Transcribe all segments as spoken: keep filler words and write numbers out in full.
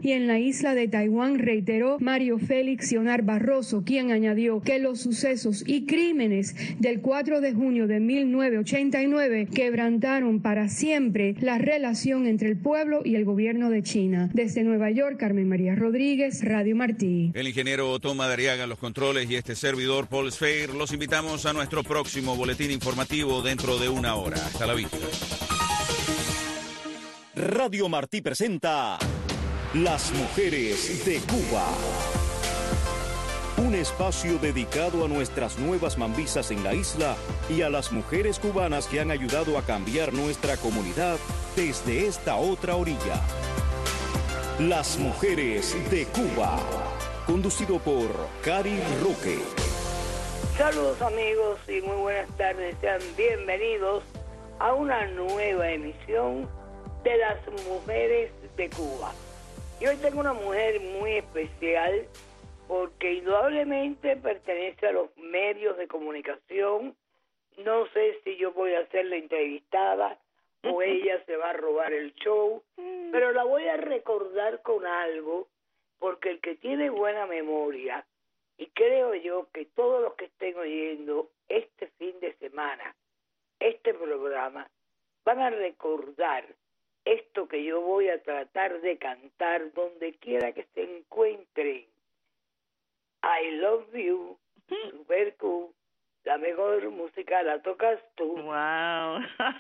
y en la isla de Taiwán, reiteró Mario Félix Sionar Barroso, quien añadió que los sucesos y crímenes del cuatro de junio de mil novecientos ochenta y nueve quebrantaron para siempre la relación entre el pueblo y el gobierno de China. Desde Nueva York, Carmen María Rodríguez, Radio Martí. El ingeniero Toma Dariaga en los controles y este servidor Paul Sfeir. Los invitamos a nuestro próximo boletín informativo dentro de una hora. Hasta la vista. Radio Martí presenta Las Mujeres de Cuba. Un espacio dedicado a nuestras nuevas mambisas en la isla y a las mujeres cubanas que han ayudado a cambiar nuestra comunidad desde esta otra orilla. Las Mujeres de Cuba, conducido por Cari Roque. Saludos amigos y muy buenas tardes, sean bienvenidos a una nueva emisión de Las Mujeres de Cuba. Y hoy tengo una mujer muy especial porque indudablemente pertenece a los medios de comunicación. No sé si yo voy a ser la entrevistada o ella se va a robar el show, pero la voy a recordar con algo, porque el que tiene buena memoria, y creo yo que todos los que estén oyendo este fin de semana, este programa, van a recordar esto que yo voy a tratar de cantar donde quiera que se encuentren. I love you, super cool. La mejor música la tocas tú. Wow.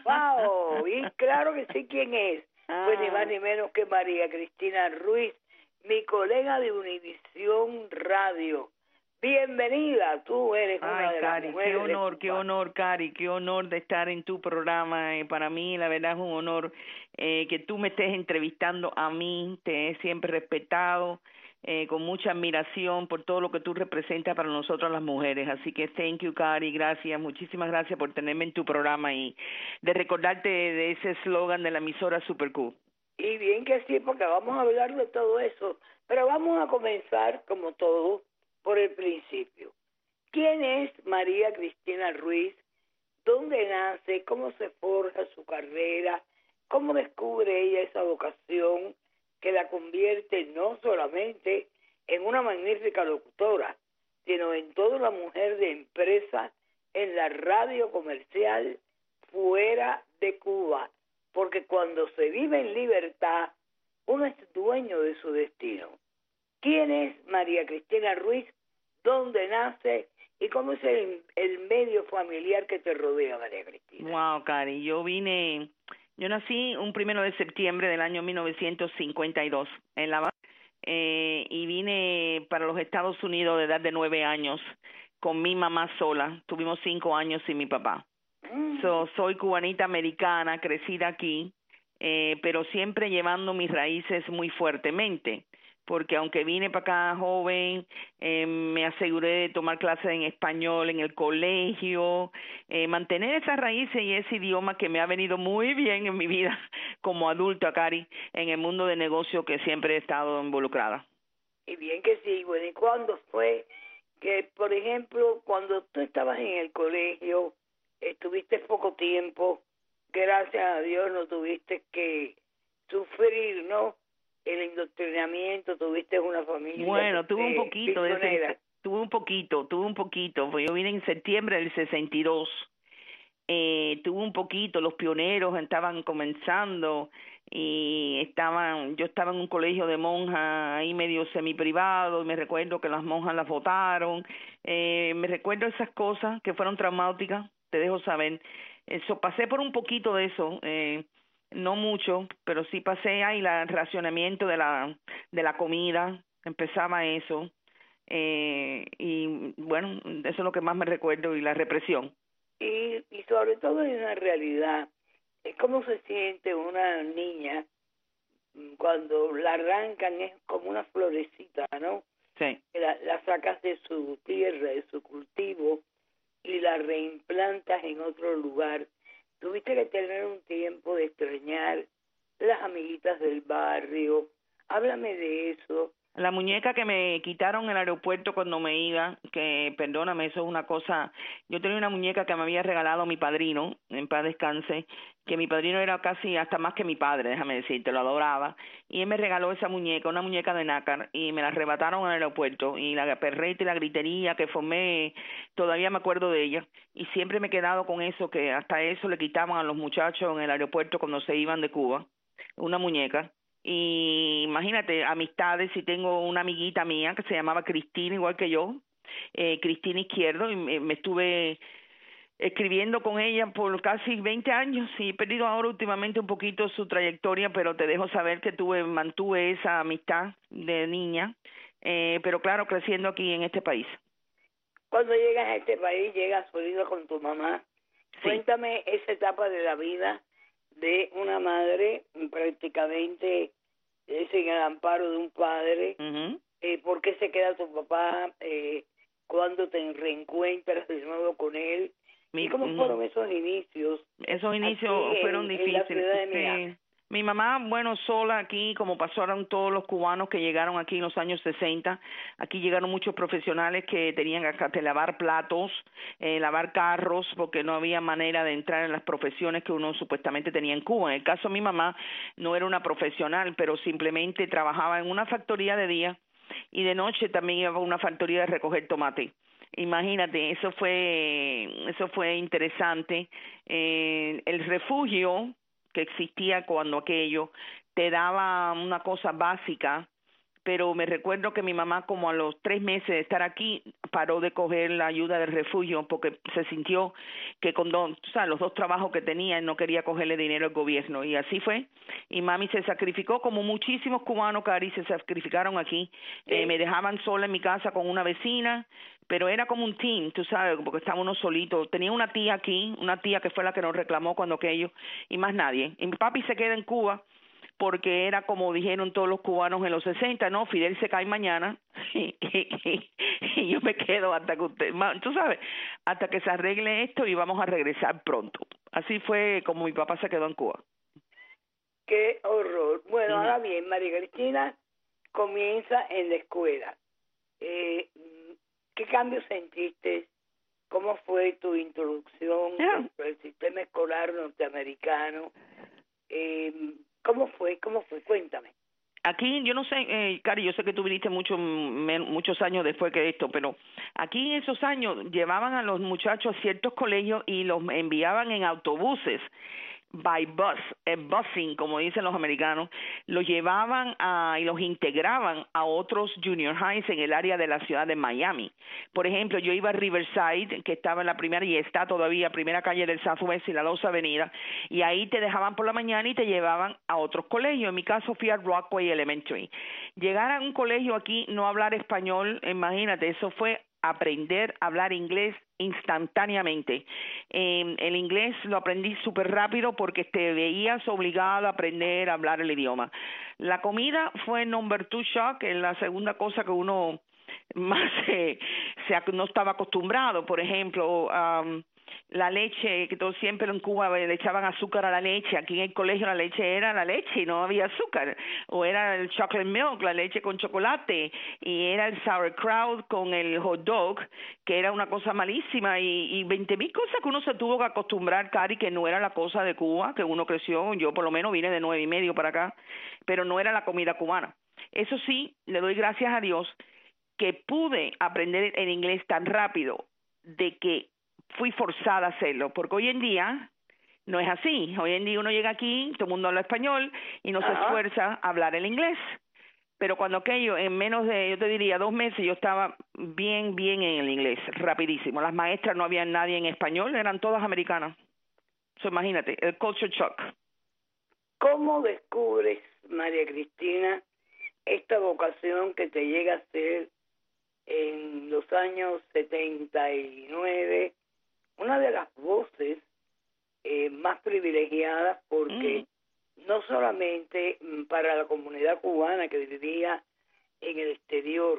Wow. Y claro que sí, ¿quién es? Ah. Pues ni más ni menos que María Cristina Ruiz, mi colega de Univisión Radio. Bienvenida, tú eres Ay, una de Cari, las mujeres. qué honor, de qué honor, Cari, qué honor de estar en tu programa. Eh, para mí, la verdad, es un honor eh, que tú me estés entrevistando a mí. Te he siempre respetado. Eh, con mucha admiración por todo lo que tú representas para nosotras las mujeres. Así que thank you, Cari, gracias, muchísimas gracias por tenerme en tu programa y de recordarte de ese eslogan de la emisora Super Cool. Y bien que sí, porque vamos a hablar de todo eso, pero vamos a comenzar, como todo, por el principio. ¿Quién es María Cristina Ruiz? ¿Dónde nace? ¿Cómo se forja su carrera? ¿Cómo descubre ella esa vocación que la convierte no solamente en una magnífica locutora, sino en toda una mujer de empresa en la radio comercial fuera de Cuba? Porque cuando se vive en libertad, uno es dueño de su destino. ¿Quién es María Cristina Ruiz? ¿Dónde nace? ¿Y cómo es el, el medio familiar que te rodea, María Cristina? Wow, Cari, yo vine... Yo nací un primero de septiembre del año mil novecientos cincuenta y dos en La Habana eh, y vine para los Estados Unidos de edad de nueve años con mi mamá sola. Tuvimos cinco años sin mi papá. Mm. So, soy cubanita americana, crecida aquí, eh, pero siempre llevando mis raíces muy fuertemente. Porque aunque vine para acá joven, eh, me aseguré de tomar clases en español en el colegio, eh, mantener esas raíces y ese idioma que me ha venido muy bien en mi vida como adulta, Cari, en el mundo de negocio que siempre he estado involucrada. Y bien que sí, bueno, ¿y cuándo fue que, por ejemplo, cuando tú estabas en el colegio, estuviste poco tiempo, gracias a Dios no tuviste que sufrir, ¿no?, el indoctrinamiento, tuviste una familia. Bueno, tuve un poquito de ese, tuve un poquito, tuve un poquito, pues yo vine en septiembre del sesenta y dos, eh, tuve un poquito, los pioneros estaban comenzando y estaban, yo estaba en un colegio de monjas ahí medio semiprivado y me recuerdo que las monjas las votaron, eh, me recuerdo esas cosas que fueron traumáticas, te dejo saber, eso, pasé por un poquito de eso, eh, no mucho, pero sí pasé ahí el racionamiento de la de la comida, empezaba eso, eh, y bueno, eso es lo que más me recuerdo, y la represión. Y, y sobre todo hay una realidad, es cómo se siente una niña cuando la arrancan, es como una florecita, ¿no? Sí. La, la sacas de su tierra, de su cultivo, y la reimplantas en otro lugar. Tuviste que tener un tiempo de extrañar las amiguitas del barrio. Háblame de eso, La muñeca que me quitaron en el aeropuerto cuando me iba, que perdóname, eso es una cosa, yo tenía una muñeca que me había regalado mi padrino, en paz descanse, que mi padrino era casi hasta más que mi padre, déjame decirte, lo adoraba, y él me regaló esa muñeca, una muñeca de nácar, y me la arrebataron en el aeropuerto, y la perreta y la gritería que formé, todavía me acuerdo de ella, y siempre me he quedado con eso, que hasta eso le quitaban a los muchachos en el aeropuerto cuando se iban de Cuba, una muñeca. Y imagínate, amistades, si tengo una amiguita mía que se llamaba Cristina, igual que yo, eh, Cristina Izquierdo, y me, me estuve escribiendo con ella por casi veinte años y he perdido ahora últimamente un poquito su trayectoria, pero te dejo saber que tuve, mantuve esa amistad de niña, eh, pero claro, creciendo aquí en este país. Cuando llegas a este país, llegas solito con tu mamá. Sí. Cuéntame esa etapa de la vida de una madre prácticamente sin el amparo de un padre. Uh-huh. eh, ¿Por qué se queda tu papá? Eh, ¿Cuándo te reencuentras de nuevo con él? Mi, ¿Y cómo uh-huh. fueron esos inicios? Esos inicios fueron en, difíciles. En la ciudad de Miami. Sí. Mi mamá, bueno, sola aquí, como pasaron todos los cubanos que llegaron aquí en los años sesenta. Aquí llegaron muchos profesionales que tenían que lavar platos, eh, lavar carros, porque no había manera de entrar en las profesiones que uno supuestamente tenía en Cuba. En el caso de mi mamá, no era una profesional, pero simplemente trabajaba en una factoría de día y de noche también iba a una factoría de recoger tomate. Imagínate, eso fue, eso fue interesante. Eh, el refugio que existía cuando aquello te daba una cosa básica, pero me recuerdo que mi mamá como a los tres meses de estar aquí paró de coger la ayuda del refugio porque se sintió que con dos, o sea, los dos trabajos que tenía no quería cogerle dinero al gobierno y así fue. Y mami se sacrificó como muchísimos cubanos, Cari, se sacrificaron aquí. Sí. Eh, me dejaban sola en mi casa con una vecina, pero era como un team, tú sabes, porque estábamos solitos. Tenía una tía aquí, una tía que fue la que nos reclamó cuando aquello, y más nadie. Y mi papi se queda en Cuba porque era como dijeron todos los cubanos en los sesenta, no, Fidel se cae mañana y, y, y yo me quedo hasta que usted, tú sabes, hasta que se arregle esto y vamos a regresar pronto. Así fue como mi papá se quedó en Cuba. Qué horror. Bueno, mm. ahora bien, María Cristina comienza en la escuela. Eh, ¿Qué cambios sentiste? ¿Cómo fue tu introducción yeah. al sistema escolar norteamericano? Eh, ¿Cómo fue? ¿Cómo fue? Cuéntame. Aquí, yo no sé, eh, Cari, yo sé que tú viniste mucho, me, muchos años después que esto, pero aquí en esos años llevaban a los muchachos a ciertos colegios y los enviaban en autobuses, by bus, eh, busing, como dicen los americanos, los llevaban a, y los integraban a otros junior highs en el área de la ciudad de Miami. Por ejemplo, yo iba a Riverside, que estaba en la primera y está todavía, primera calle del Southwest y la doce Avenida, y ahí te dejaban por la mañana y te llevaban a otros colegios. En mi caso fui a Rockway Elementary. Llegar a un colegio aquí, no hablar español, imagínate, eso fue aprender a hablar inglés instantáneamente. Eh, el inglés lo aprendí súper rápido porque te veías obligado a aprender a hablar el idioma. La comida fue number two shock, en la segunda cosa que uno más se, se no estaba acostumbrado. Por ejemplo, um, la leche, que todo siempre en Cuba le echaban azúcar a la leche. Aquí en el colegio la leche era la leche y no había azúcar. O era el chocolate milk, la leche con chocolate. Y era el sauerkraut con el hot dog, que era una cosa malísima. Y veinte mil cosas que uno se tuvo que acostumbrar, Cari, que no era la cosa de Cuba, que uno creció. Yo por lo menos vine de nueve y medio para acá, pero no era la comida cubana. Eso sí, le doy gracias a Dios que pude aprender el inglés tan rápido de que fui forzada a hacerlo, porque hoy en día no es así. Hoy en día uno llega aquí, todo el mundo habla español y no Ajá. se esfuerza a hablar el inglés. Pero cuando aquello, en menos de, yo te diría, dos meses, yo estaba bien, bien en el inglés, rapidísimo. Las maestras no había nadie en español, eran todas americanas. So, imagínate, el culture shock. ¿Cómo descubres, María Cristina, esta vocación que te llega a ser en los años setenta y nueve, una de las voces eh, más privilegiadas porque mm. no solamente para la comunidad cubana que vivía en el exterior,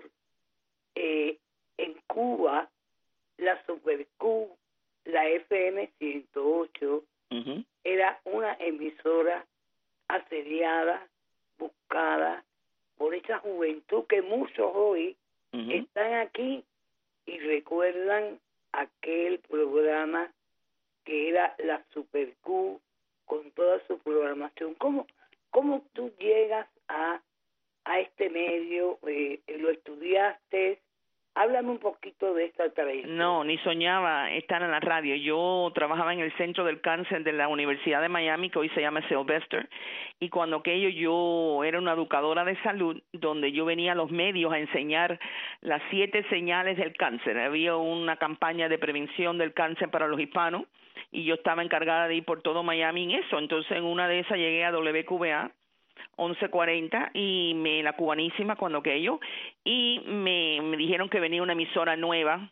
eh, en Cuba, la Super Q, la F M ciento ocho, uh-huh. era una emisora asediada, buscada, por esa juventud que muchos hoy uh-huh. están aquí y recuerdan aquel programa que era la Super Q con toda su programación. ¿Cómo, cómo tú llegas a, a este medio? Eh, ¿Lo estudiaste? Háblame un poquito de esta trayectoria. No, ni soñaba estar en la radio. Yo trabajaba en el Centro del Cáncer de la Universidad de Miami, que hoy se llama Sylvester, y cuando aquello yo era una educadora de salud, donde yo venía a los medios a enseñar las siete señales del cáncer. Había una campaña de prevención del cáncer para los hispanos, y yo estaba encargada de ir por todo Miami en eso. Entonces, en una de esas llegué a W Q V A, once cuarenta, y me la cubanísima cuando aquello, y me, me dijeron que venía una emisora nueva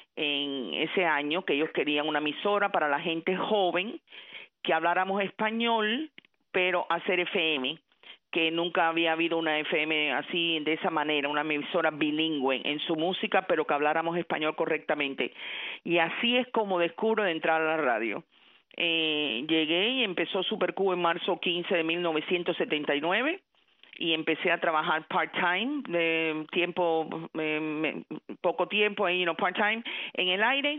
en ese año, que ellos querían una emisora para la gente joven, que habláramos español, pero hacer F M, que nunca había habido una F M así, de esa manera, una emisora bilingüe en su música, pero que habláramos español correctamente. Y así es como descubro de entrar a la radio. Eh, llegué y empezó Super Q en marzo quince de mil novecientos setenta y nueve y empecé a trabajar part-time, de tiempo, eh, poco tiempo ahí, no part-time, en el aire,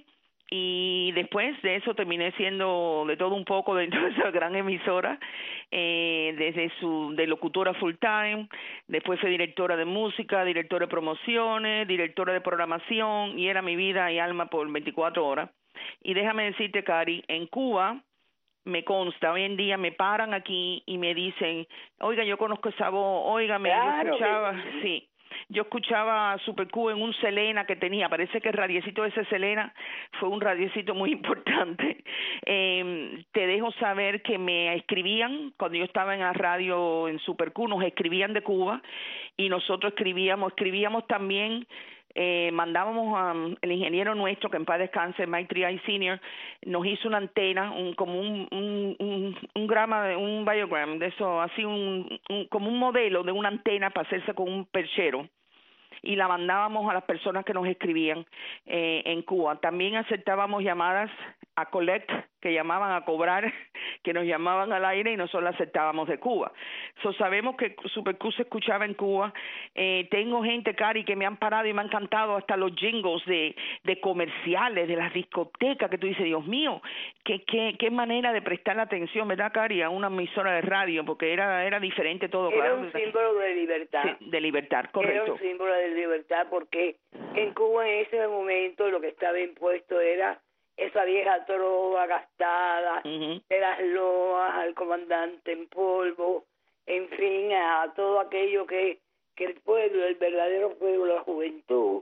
y después de eso terminé siendo de todo un poco dentro de esa gran emisora, eh, desde su de locutora full-time, después fui directora de música, directora de promociones, directora de programación, y era mi vida y alma por veinticuatro horas. Y déjame decirte, Cari, en Cuba me consta, hoy en día me paran aquí y me dicen, oiga, yo conozco esa voz, óigame, claro, yo escuchaba, que... sí, yo escuchaba Super Q en un Selena que tenía, parece que el radiecito de ese Selena fue un radiecito muy importante. Eh, te dejo saber que me escribían, cuando yo estaba en la radio en Super Q, nos escribían de Cuba, y nosotros escribíamos, escribíamos también. Eh, mandábamos a um, el ingeniero nuestro, que en paz descanse, Mike Triay Senior, nos hizo una antena, un, como un, un, un, un grama, de, un biogram, de eso, así un, un, como un modelo de una antena para hacerse con un perchero, y la mandábamos a las personas que nos escribían eh, en Cuba. También aceptábamos llamadas a collect, que llamaban a cobrar, que nos llamaban al aire y nosotros la aceptábamos de Cuba. So, sabemos que Super Q se escuchaba en Cuba. Eh, tengo gente, Cari, que me han parado y me han cantado hasta los jingles de, de comerciales, de las discotecas, que tú dices, Dios mío, qué, qué, qué manera de prestar atención, ¿verdad, Cari? A una emisora de radio, porque era, era diferente todo. Era claro. un símbolo de libertad. Sí, de libertad, correcto. Era un símbolo de libertad, porque en Cuba en ese momento lo que estaba impuesto era esa vieja trova gastada, uh-huh. de las loas al comandante en polvo, en fin, a todo aquello que, que el pueblo, el verdadero pueblo, la juventud,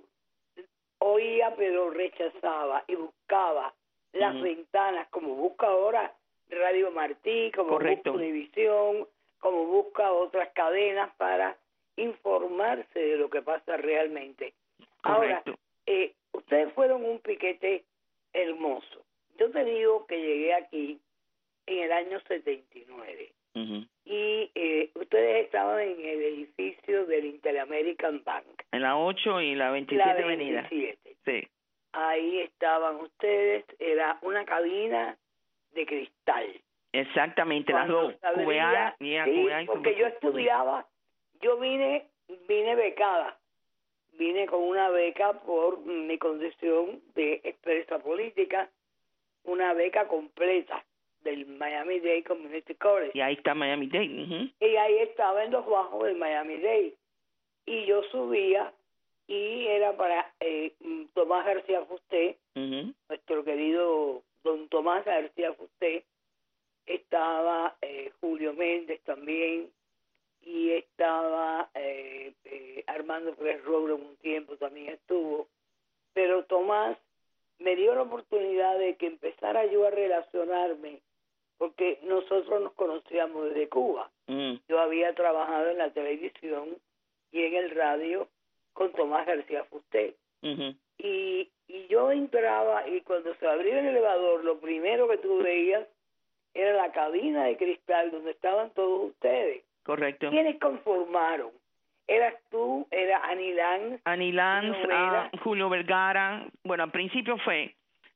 oía pero rechazaba y buscaba las uh-huh. ventanas, como busca ahora Radio Martí, como correcto. busca Univisión, como busca otras cadenas para informarse de lo que pasa realmente. Correcto. Ahora, eh, ustedes fueron un piquete hermoso. Yo te digo que llegué aquí en el año setenta y nueve uh-huh. y eh, ustedes estaban en el edificio del Interamerican Bank. En la ocho y la veintisiete la avenida. veintisiete. Sí. Ahí estaban ustedes, era una cabina de cristal. Exactamente, Cuando las dos. Q V A, yeah, sí, Q V A y porque yo estudiaba, yo vine, vine becada. Vine con una beca por mi condición de expresa política, una beca completa del Miami-Dade Community College. Y ahí está Miami-Dade. Uh-huh. Y ahí estaba en los bajos del Miami-Dade. Y yo subía, y era para eh, Tomás García Fusté, uh-huh. nuestro querido don Tomás García Fusté, estaba eh, Julio Méndez también, y estaba eh, eh, Armando Pérez Robles un tiempo también estuvo, pero Tomás me dio la oportunidad de que empezara yo a relacionarme, porque nosotros nos conocíamos desde Cuba. Mm. Yo había trabajado en la televisión y en el radio con Tomás García Fusté. Uh-huh. y, y yo entraba, y cuando se abría el elevador, lo primero que tú veías era la cabina de cristal donde estaban todos ustedes. Correcto. ¿Quiénes conformaron? ¿Eras tú? ¿Era Annie Lanz? Annie Lanz, uh, Julio Vergara. Bueno, al principio fue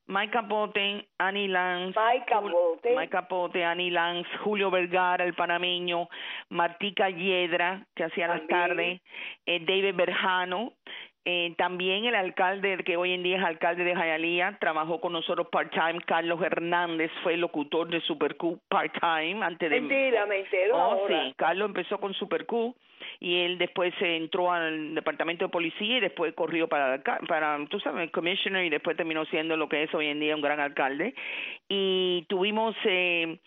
Mike Capote, Annie Lance, Mike Capote, Mike Capote, Annie Lance, Julio Vergara, el panameño, Martica Hiedra, que hacía las tardes, eh, David Berjano, eh, también el alcalde, que hoy en día es alcalde de Hialeah, trabajó con nosotros part-time, Carlos Hernández, fue locutor de Super Q part-time. Antes de... Mentira, me entero Oh, ahora. sí, Carlos empezó con Super Q y él después se entró al departamento de policía y después corrió para, para tú sabes, el commissioner y después terminó siendo lo que es hoy en día un gran alcalde. Y tuvimos... Eh,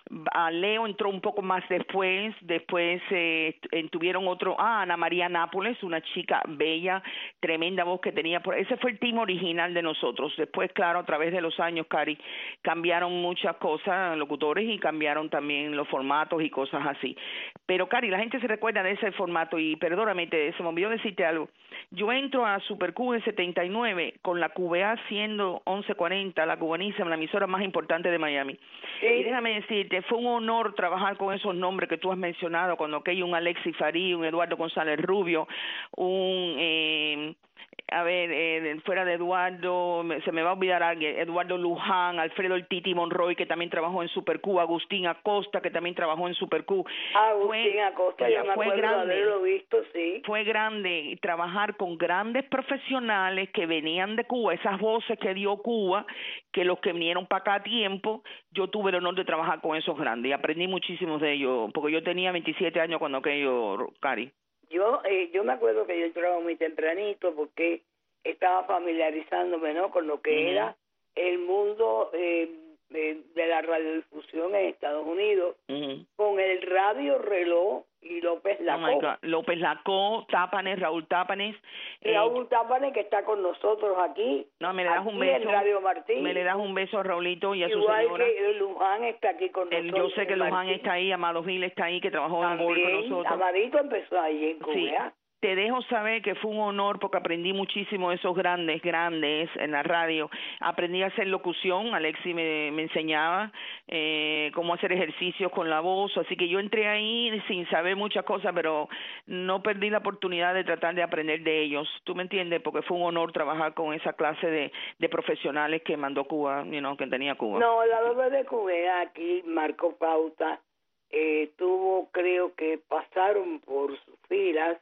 a Leo entró un poco más después, después eh, tuvieron otro, ah, Ana María Nápoles, una chica bella, tremenda voz que tenía, por ese fue el team original de nosotros. Después, claro, a través de los años, Cari, cambiaron muchas cosas, locutores, y cambiaron también los formatos y cosas así. Pero, Cari, la gente se recuerda de ese formato y perdóname, te, se me olvidó decirte algo. Yo entro a Super Q en setenta y nueve con la Q B A siendo once cuarenta, la cubanísima, la emisora más importante de Miami. Sí. Y déjame decirte, fue un honor trabajar con esos nombres que tú has mencionado, cuando que hay un Alexis Farí, un Eduardo González Rubio, un... Eh, a ver, eh, fuera de Eduardo, se me va a olvidar alguien, Eduardo Luján, Alfredo El Titi Monroy, que también trabajó en Super Q, Agustín Acosta, que también trabajó en Super Q. Agustín fue, Acosta, yo me acuerdo de haberlo visto, sí. Fue grande y trabajar con grandes profesionales que venían de Cuba, esas voces que dio Cuba, que los que vinieron para acá a tiempo, yo tuve el honor de trabajar con esos grandes y aprendí muchísimos de ellos, porque yo tenía veintisiete años cuando aquello, Cari. Yo eh, yo me acuerdo que yo entraba muy tempranito porque estaba familiarizándome, ¿no?, con lo que uh-huh. era el mundo eh, de, de la radiodifusión en Estados Unidos, uh-huh. con el Radio Reloj y López Lacó. Oh my God. López Lacó, Tápanes, Raúl Tápanes. Raúl eh, Tápanes, que está con nosotros aquí. No, me le das un beso. En Radio Martín. Me le das un beso a Raulito y a Igual su señora. Igual que Luján está aquí con el, nosotros. Yo sé que Luján Martín. está ahí, Amado Gil está ahí, que trabajó También, en Gol con nosotros. Amadito empezó ahí en Cuba. Sí. Te dejo saber que fue un honor porque aprendí muchísimo de esos grandes, grandes en la radio. Aprendí a hacer locución, Alexi me, me enseñaba eh, cómo hacer ejercicios con la voz, así que yo entré ahí sin saber muchas cosas, pero no perdí la oportunidad de tratar de aprender de ellos. ¿Tú me entiendes? Porque fue un honor trabajar con esa clase de, de profesionales que mandó Cuba, you know, que tenía Cuba. No, la verdad de Cuba aquí marcó pauta, eh, tuvo, creo que pasaron por sus filas,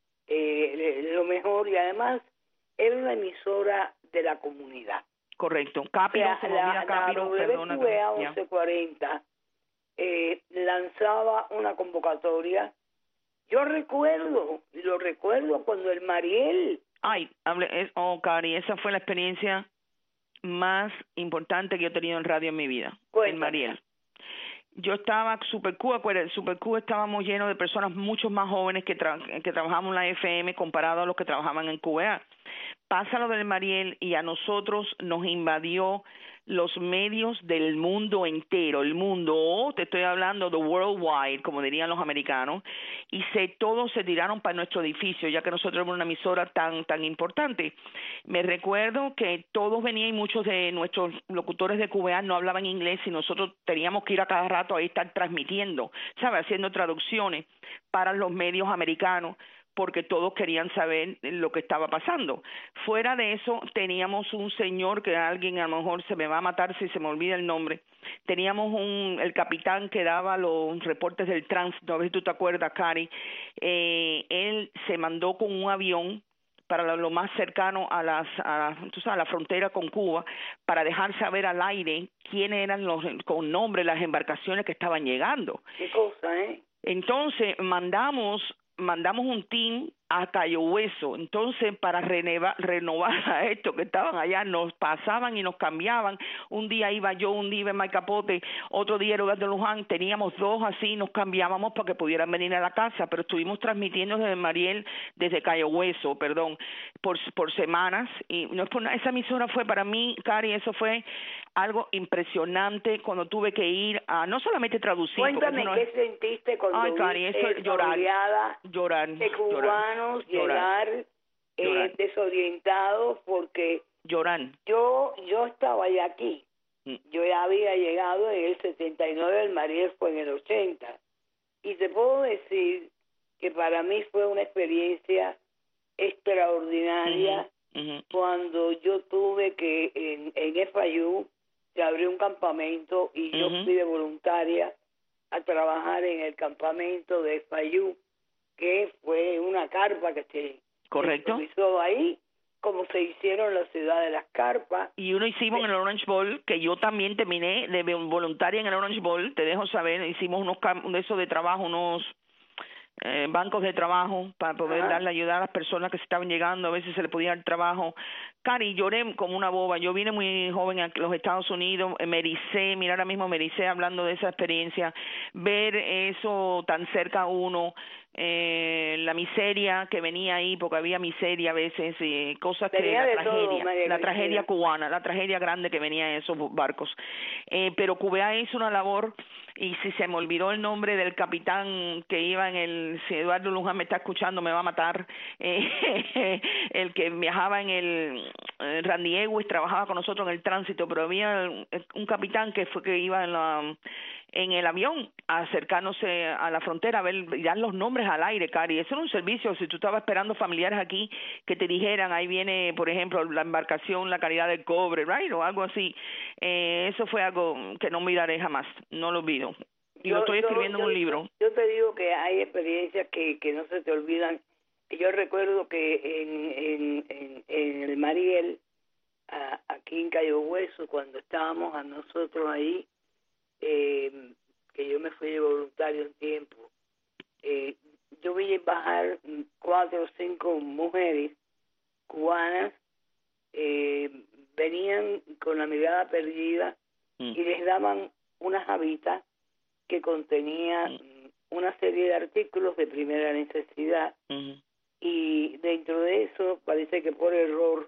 Eh, lo mejor, y además era una emisora de la comunidad. Correcto. Capiro, la, se me olvida Capiro, perdona. La W Q A once cuarenta eh, lanzaba una convocatoria. Yo recuerdo, lo recuerdo cuando el Mariel... Ay, hable, es, oh, Cari, esa fue la experiencia más importante que yo he tenido en radio en mi vida. Cuéntame. El Mariel. Yo estaba, Super Q, acuérdense, Super Q estábamos llenos de personas mucho más jóvenes que, tra que trabajaban en la F M comparado a los que trabajaban en Q B A. Pasa lo del Mariel y a nosotros nos invadió los medios del mundo entero, el mundo, oh, te estoy hablando de worldwide, como dirían los americanos, y se todos se tiraron para nuestro edificio, ya que nosotros éramos una emisora tan tan importante. Me recuerdo que todos venían y muchos de nuestros locutores de Q B A no hablaban inglés y nosotros teníamos que ir a cada rato a estar transmitiendo, ¿sabes? Haciendo traducciones para los medios americanos, porque todos querían saber lo que estaba pasando. Fuera de eso, teníamos un señor que alguien a lo mejor se me va a matar si se me olvida el nombre. Teníamos un el capitán que daba los reportes del tránsito, a ver si tú te acuerdas, Cari. Eh, él se mandó con un avión para lo, lo más cercano a las a, tú sabes, a la frontera con Cuba, para dejar saber al aire quiénes eran los con nombre las embarcaciones que estaban llegando. Qué cosa, ¿eh? Entonces mandamos mandamos un team a Cayo Hueso. Entonces, para renovar, renovar a estos que estaban allá, nos pasaban y nos cambiaban. Un día iba yo, un día iba Mike Capote, otro día era Eduardo Luján. Teníamos dos así, nos cambiábamos para que pudieran venir a la casa, pero estuvimos transmitiendo desde Mariel, desde Cayo Hueso, perdón, por, por semanas. Y no es por nada, esa emisora fue para mí, Cari, eso fue algo impresionante cuando tuve que ir a no solamente traducir. Cuéntame no qué es... sentiste cuando Ay, Cari, eso viste llorar, llorar, de cubanos llorar, llegar eh, llorar. desorientados porque lloran. Yo yo estaba ya aquí. Mm. Yo ya había llegado en el setenta y nueve, el Mariel fue en el ochenta. Y te puedo decir que para mí fue una experiencia extraordinaria. uh-huh. cuando yo tuve que en, en F I U se abrió un campamento y yo uh-huh. fui de voluntaria a trabajar en el campamento de F I U, que fue una carpa que se correcto improvisó ahí, como se hicieron la ciudad de las carpas. Y uno hicimos en el Orange Bowl, que yo también terminé de voluntaria en el Orange Bowl, te dejo saber, hicimos unos de eso de trabajo, unos eh, bancos de trabajo para poder Ajá. darle ayuda a las personas que se estaban llegando, a veces se le podía dar trabajo. Cari, lloré como una boba, yo vine muy joven a los Estados Unidos, me ericé, mira ahora mismo me ericé hablando de esa experiencia, ver eso tan cerca a uno, eh, la miseria que venía ahí, porque había miseria a veces, eh, cosas que Venía la de tragedia, todo, María la Cristina. tragedia cubana, la tragedia grande que venía en esos barcos. Eh, pero Cuba hizo una labor, y si se me olvidó el nombre del capitán que iba en el, si Eduardo Luján me está escuchando me va a matar, eh, el que viajaba en el eh, Randy Ewis, trabajaba con nosotros en el tránsito, pero había un capitán que fue que iba en la en el avión acercándose a la frontera a ver, dar los nombres al aire, Cari. Eso era un servicio. Si tú estabas esperando familiares aquí que te dijeran, ahí viene, por ejemplo, la embarcación, la calidad del cobre, right, o algo así, eh, eso fue algo que no olvidaré jamás, no lo olvido. Y yo, lo estoy escribiendo yo, en un libro. Yo, yo te digo que hay experiencias que, que no se te olvidan. Yo recuerdo que en, en, en, en el Mariel, a, aquí en Cayo Hueso, cuando estábamos a nosotros ahí, eh, que yo me fui de voluntario un tiempo, eh, yo vi bajar cuatro o cinco mujeres cubanas, eh, venían con la mirada perdida mm. y les daban unas habitas que contenían mm. una serie de artículos de primera necesidad mm. y dentro de eso parece que por error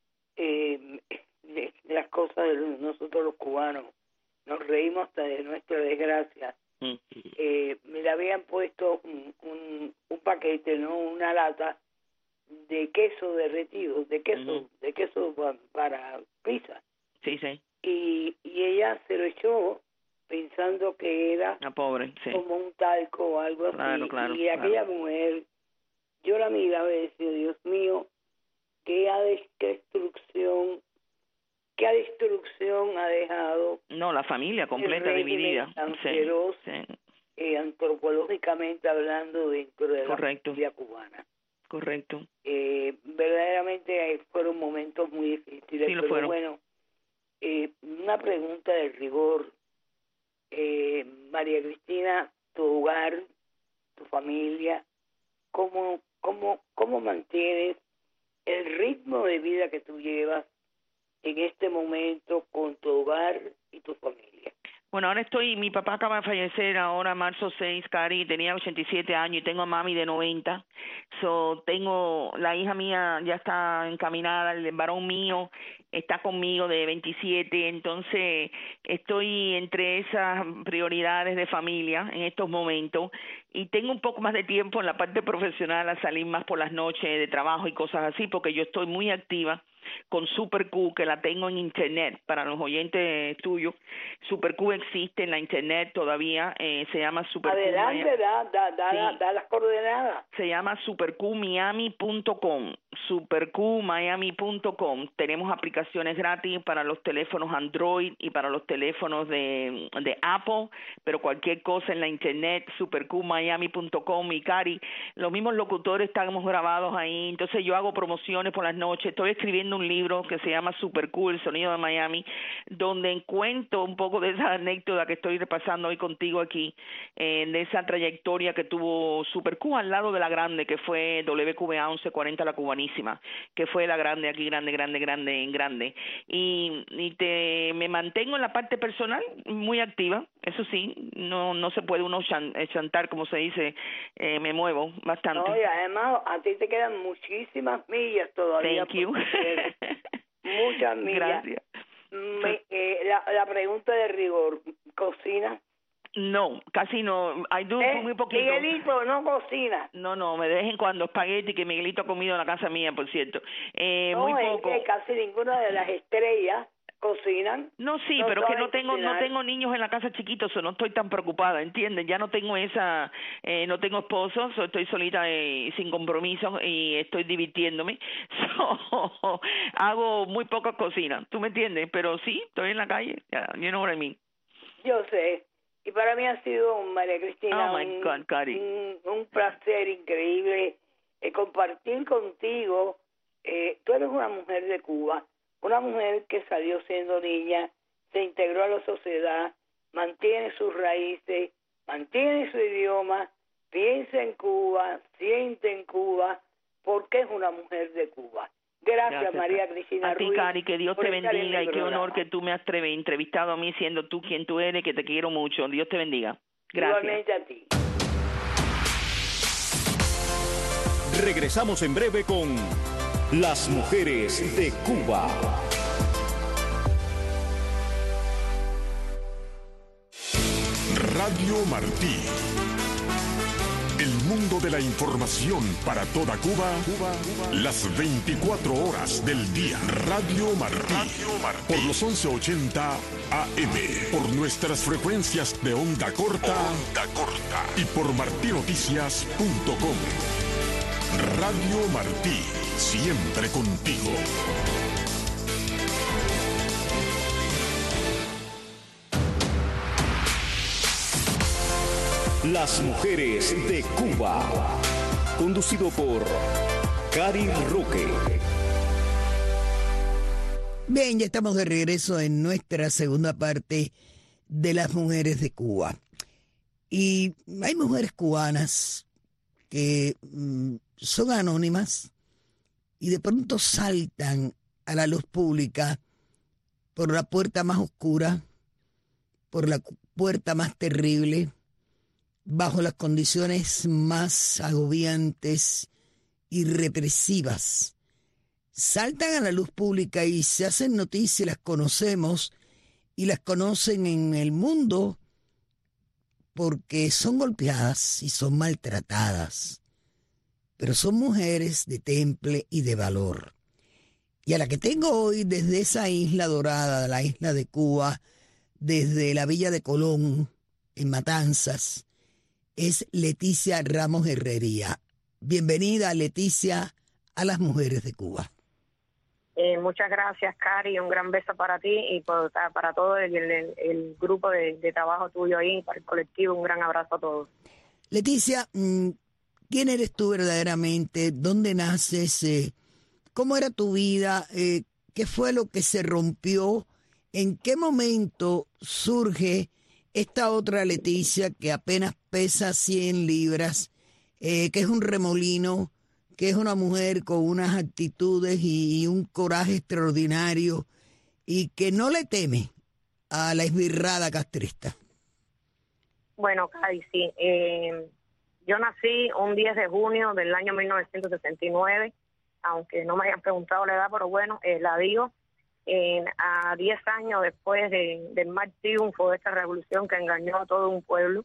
eh, las cosas de nosotros los cubanos nos reímos hasta de nuestra desgracia. Mm. Eh, me le habían puesto un, un, un paquete, no, una lata de queso derretido, de queso, mm. de queso para, para pizza. Sí, sí. Y, y ella se lo echó pensando que era la pobre, sí. como un talco o algo claro, así. Claro, y aquella claro. mujer, yo la miraba y decía, Dios mío, qué destrucción. ¿Qué destrucción ha dejado? No, la familia completa dividida. Tan sí, feroz, sí. Eh, antropológicamente hablando dentro de Correcto. la familia cubana. Correcto. Eh, verdaderamente fueron momentos muy difíciles, sí, lo pero fueron. bueno, eh, una pregunta de rigor. Eh, María Cristina, tu hogar, tu familia, ¿cómo, cómo, cómo mantienes el ritmo de vida que tú llevas en este momento con tu hogar y tu familia? Bueno, ahora estoy, mi papá acaba de fallecer ahora marzo seis, Cari, tenía ochenta y siete años y tengo a mami de noventa. So, tengo, la hija mía ya está encaminada, el varón mío está conmigo de veintisiete, entonces estoy entre esas prioridades de familia en estos momentos y tengo un poco más de tiempo en la parte profesional a salir más por las noches de trabajo y cosas así porque yo estoy muy activa con Super Q, que la tengo en internet para los oyentes tuyos. Super Q existe en la internet todavía, eh, se llama Super Q. Adelante, da, da, da, sí. da, da las coordenadas. Se llama super q miami punto com, super q miami punto com. Tenemos aplicaciones gratis para los teléfonos Android y para los teléfonos de, de Apple, pero cualquier cosa en la internet, super q miami punto com. Y Cari, los mismos locutores estamos grabados ahí, entonces yo hago promociones por las noches, estoy escribiendo un libro que se llama Super Q, el sonido de Miami, donde encuentro un poco de esa anécdota que estoy repasando hoy contigo aquí, eh, de esa trayectoria que tuvo Super Q al lado de la grande, que fue W Q B A once cuarenta, la cubanísima, que fue la grande aquí, grande, grande, grande, en grande. Y, y te me mantengo en la parte personal muy activa, eso sí, no no se puede uno chantar, como se dice, eh, me muevo bastante. No, y además a ti te quedan muchísimas millas todavía. Thank you. Muchas millas. Gracias. Me, eh, la, la pregunta de rigor, ¿cocina? No, casi no. I do eh, muy poquito. Miguelito no cocina. No, no, me dejen cuando espagueti, que Miguelito ha comido en la casa mía, por cierto. Eh, no, muy es poco. que casi ninguna de las estrellas cocinan. No, sí, no pero que no saben tengo cocinar. no tengo niños en la casa chiquitos, so no estoy tan preocupada, ¿entienden? Ya no tengo esa, eh, no tengo esposo, so estoy solita y sin compromisos y estoy divirtiéndome. So, hago muy poca cocina, ¿tú me entiendes? Pero sí, estoy en la calle, yeah, you know what I mean. Yo sé. Y para mí ha sido, María Cristina, Oh, my un, God, Cari. un, un placer increíble eh, compartir contigo. Eh, tú eres una mujer de Cuba, una mujer que salió siendo niña, se integró a la sociedad, mantiene sus raíces, mantiene su idioma, piensa en Cuba, siente en Cuba, porque es una mujer de Cuba. Gracias, Gracias, María Cristina a ti, Ruiz. Cari, que Dios por te estar en bendiga mi y qué programa. honor que tú me has tre- entrevistado a mí siendo tú quien tú eres, que te quiero mucho. Dios te bendiga. Gracias. Igualmente a ti. Regresamos en breve con Las Mujeres de Cuba. Radio Martí. El mundo de la información para toda Cuba, las veinticuatro horas del día. Radio Martí. Por los once ochenta A M. Por nuestras frecuencias de onda corta. Onda corta. Y por martinoticias punto com. Radio Martí. Siempre contigo. Las Mujeres de Cuba. Conducido por Cari Roque. Bien, ya estamos de regreso en nuestra segunda parte de Las Mujeres de Cuba. Y hay mujeres cubanas que mm, son anónimas y de pronto saltan a la luz pública por la puerta más oscura, por la puerta más terrible, bajo las condiciones más agobiantes y represivas. Saltan a la luz pública y se hacen noticias, las conocemos y las conocen en el mundo porque son golpeadas y son maltratadas, pero son mujeres de temple y de valor. Y a la que tengo hoy desde esa isla dorada, de la isla de Cuba, desde la villa de Colón, en Matanzas, es Leticia Ramos Herrería. Bienvenida, Leticia, a Las Mujeres de Cuba. Eh, muchas gracias, Cari. Un gran beso para ti y por, para todo el, el, el grupo de, de trabajo tuyo ahí, para el colectivo. Un gran abrazo a todos. Leticia, ¿quién eres tú verdaderamente? ¿Dónde naces? Eh, ¿Cómo era tu vida? Eh, ¿Qué fue lo que se rompió? ¿En qué momento surge esta otra Leticia que apenas pesa cien libras, eh, que es un remolino, que es una mujer con unas actitudes y, y un coraje extraordinario y que no le teme a la esbirrada castrista? Bueno, Cari, sí. Eh, yo nací un diez de junio del año mil novecientos sesenta y nueve, aunque no me hayan preguntado la edad, pero bueno, eh, la digo. Eh, a diez años después de, del mal triunfo de esta revolución que engañó a todo un pueblo.